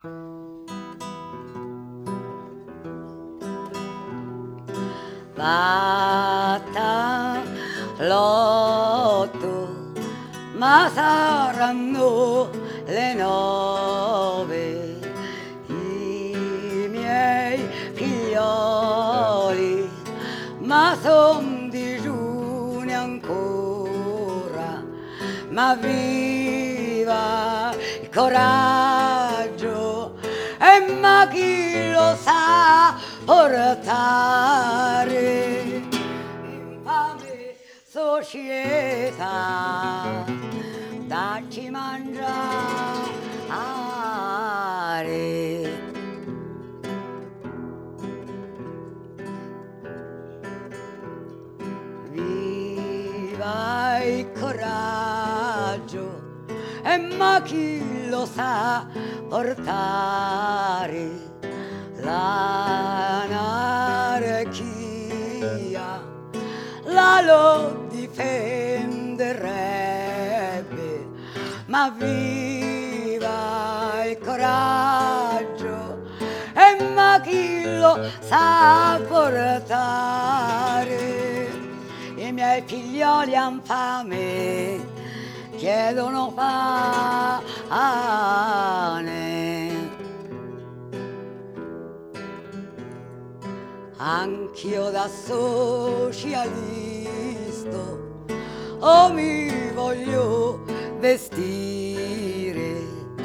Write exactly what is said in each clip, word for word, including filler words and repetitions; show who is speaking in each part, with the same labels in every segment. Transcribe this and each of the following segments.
Speaker 1: Batta l'otto, ma saranno le nove, i miei figlioli, ma son digiuni ancora, ma viva il coraggio e ma chi lo sa portare, infame società, dacci mangiare. Viva il coraggio e ma chi lo sa portare, l'anarchia la lo difenderebbe, ma viva il coraggio e ma chi lo sa portare. I miei figlioli han fame, chiedono pane, anch'io da socialisto oh mi voglio vestire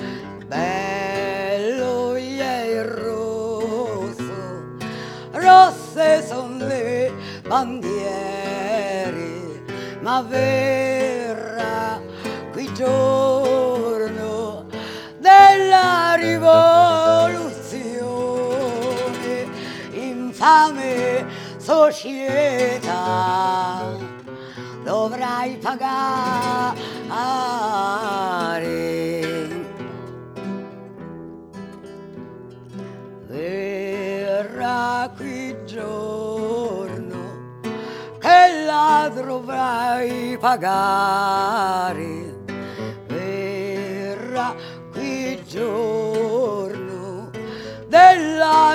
Speaker 1: bello e rosso, rosse son le bandiere, ma verrà qui giorno della rivoluzione, infame società dovrai pagare. Verrà qui giorno che la dovrai pagare, verrà qui giorno della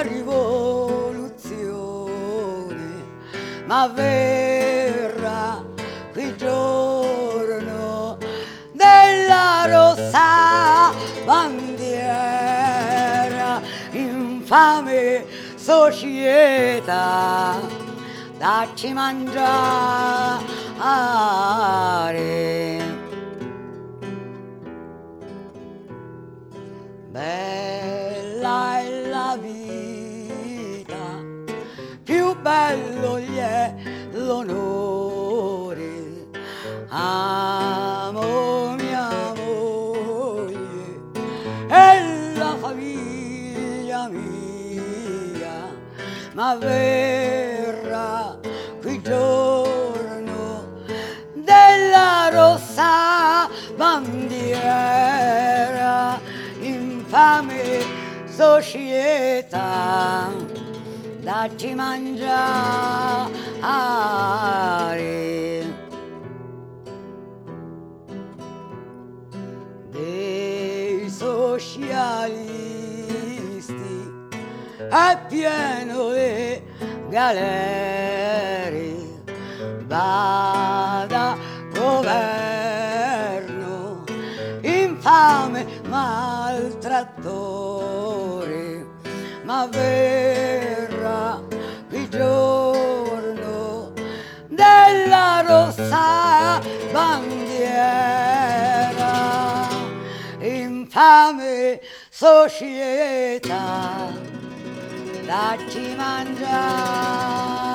Speaker 1: rivoluzione, ma verrà qui giorno della rossa bandiera, infame società, dacci mangiare. Bella è la vita, più bello gli è l'onore, amo mia moglie e la famiglia mia, ma verrà qui giorno della rossa bandiera, infame società, dacci mangiare. Dei socialisti è pieno le galere, vada governo, infame maltrattore, ma verrà qui giorno della rossa bandiera, infame società, dacci mangiare.